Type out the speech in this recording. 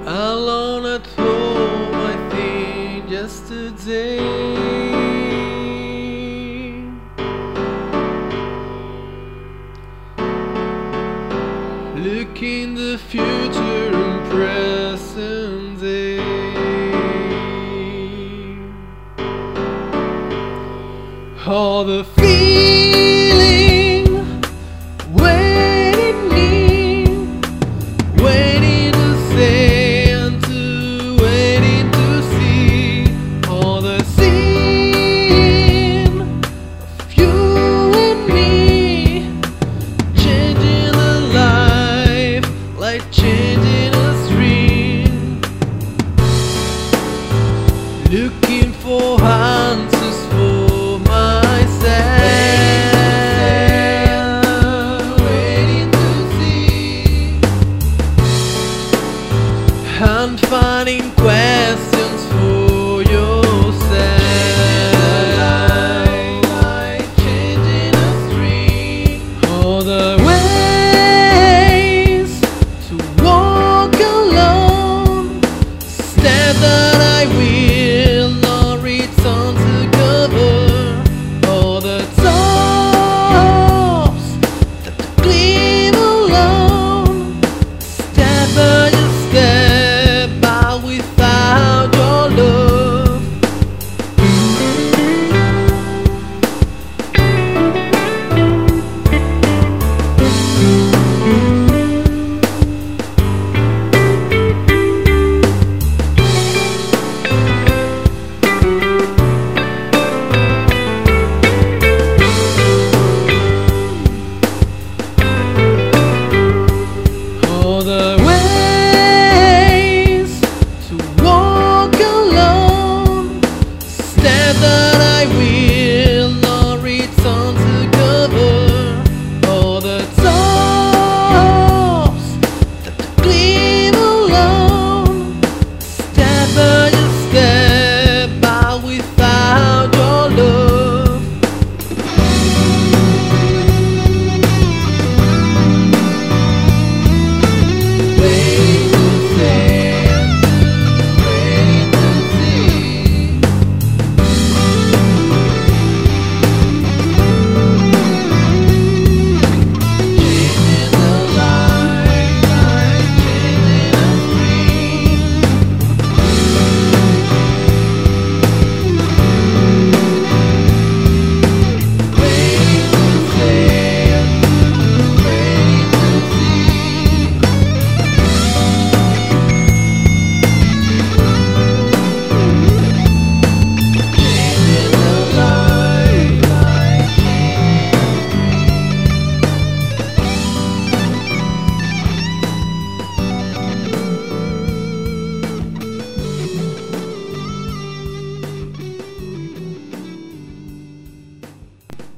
Alone at home, I think yesterday. Look in the future and present day. All the feeling waiting me, waiting to say and to waiting to see. All the scene of you and me, changing the life, like changing